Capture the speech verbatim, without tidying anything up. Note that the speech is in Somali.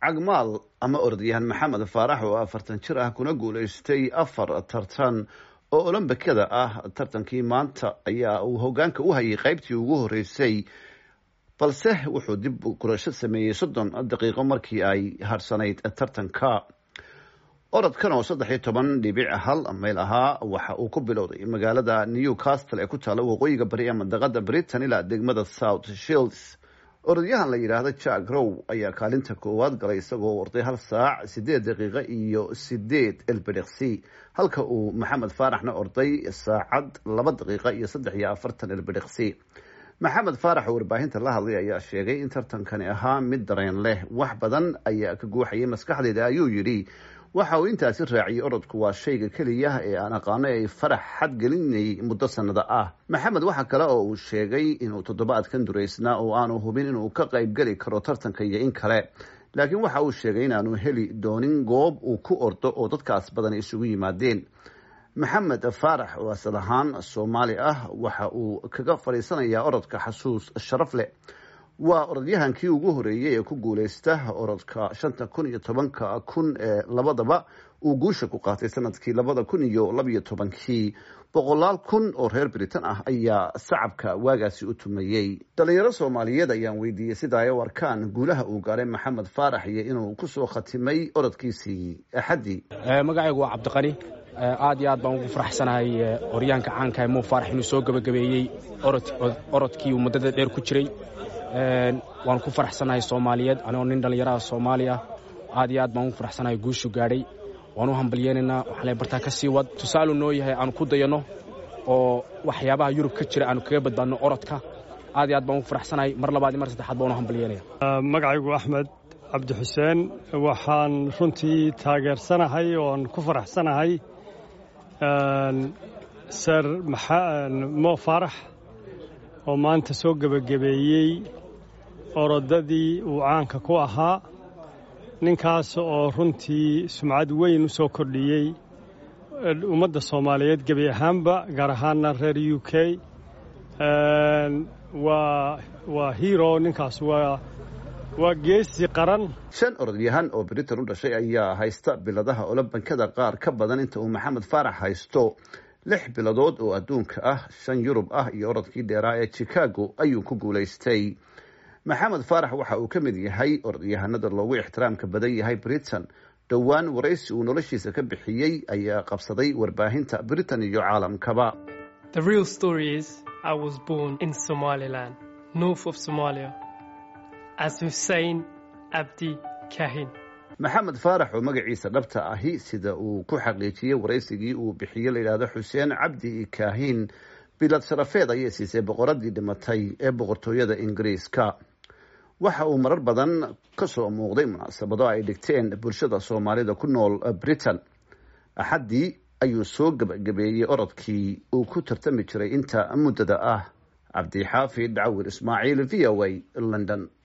cagmaal ama orodyahan maxamed faarax oo afartan jir ah kuna guulaystay afar tartan oo olombikada ah tartankii maanta ayaa uu hogaanka u hayay qaybtii ugu horeysay balse wuxuu dib gurasho sameeyey soddon daqiiqo markii ay harsanayd tartanka. orodkan oo saddex iyo toban dhibic hal mayl ahaa waxa uu ku bilowday magaalada Newcastle ee ku taala waqooyiga bari ee mandaqada Britain ilaa degmada South Shields. orodyahan la yiraahdo Jack Rowe ayaa kaalinta koowaad galay isagoo orday hal saac sideed daqiiqo iyo sideed ilbiriqsi, halka uu Maxamed Faaraxna orday saacad laba daqiiqo iyo saddex iyo afartan ilbiriqsi. Maxamed Faarax oo warbaahinta la hadlay ayaa sheegay in tartankani ahaa mid dareen leh, wax badan ayaa ka guuxayay maskaxdeeda ayuu yidhi. waxa uu intaasi raaciyay orodku waa shayga keliya ee aan aqaano ay farax xad gelinay muddo sanada ah. maxamed waxa kale oo uu sheegay inuu toddobaadkan duraysnaa oo aanu hubin inuu ka qayb geli karo tartanka iyo in kale, laakiin waxa uu sheegay inaanu heli doonin goob uu ku ordo oo dadkaas badan isugu yimaadeen. maxamed faarax oo asal ahaan Soomaali ah waxa uu kaga fariisanayaa orodka xasuus sharaf leh. waa orodyahankii ugu horeeyay ee ku guuleysta orodka shanta kun iyo tobanka kun ee labadaba uu guusha ku qaatay sanadkii labada kun iyo labiyo tobankii. boqolaal kun oo reer Britain ah ayaa sacabka waagaasi u tumayey. dhalinyaro Soomaaliyeed ayaan weydiiyey sida ay u arkaan guulaha uu gaaray Maxamed Faarax iyo inuu ku soo khatimay orodkiisii Axadii. magacaygu waa Cabdiqani. aad iyo aad baan ugu faraxsanahay oryaanka caanka Mo Faarax inuu soo gabagabeeyey orodkii uu muddada dheer ku jiray. waan ku faraxsanahay Soomaaliyeed anoo nin dhalinyaro Soomaali ah. aad iyo aad baan ugu faraxsanahay guushu gaadhay. waan u hambalyeynaa waxa la bartaa ka sii wad tusaale noo yahay aan ku dayano oo waxyaabaha Yurub ka jira aan kaga badbaadno orodka. aad iyo aad baan ugu faraxsanahay mar labaad mar saddexaad baan u hambalyeynaa. magacaygu Axmed Cabdi Xuseen waxaan runtii taageersanahay oo aan ku faraxsanahay sir Mo Faarax oo maanta soo gabagabeeyey orodadii uu caanka ku ahaa. ninkaas oo runtii sumcad weyn u soo kordhiyey ummadda Soomaaliyeed gebi ahaanba, gaar ahaanna reer U K. waa waa hero ninkaas, waa waa geesi qaran. shan orodyahan oo Britain u dhashay ayaa haysta biladaha olombikada qaar ka badan inta uu Maxamed Faarax haysto. lix biladood oo adduunka ah, shan Yurub ah iyo orodkii dheeraa ee Chicago ayuu ku guulaystay. Maxamed Faarax waxa uu ka mid yahay orodyahanada loogu ixtiraamka badan yahay Britain. dhowaan waraysi uu noloshiisa ka bixiyey ayaa qabsaday warbaahinta Britain iyo caalamkaba. The real story is I was born in Somaliland, north of Somalia, as Hussein Abdi Kahin. Maxamed Faarax oo magaciisa dhabta ahi sida uu ku xaqiijiyay waraysigii uu bixiyay la yiraahdo Hussein Abdi Kahin, bilad sharafeed ayay siisay boqoradii dhimatay ee boqortooyada Ingiriiska. waxa uu marar badan ka soo muuqday munaasabado ay dhigteen bulshada Soomaalida ku nool Britain. Axadii ayuu soo gabagabeeyey orodkii uu ku tartami jiray inta muddada ah. Cabdi Xaafid Cawir Ismaaciil, V O A, London.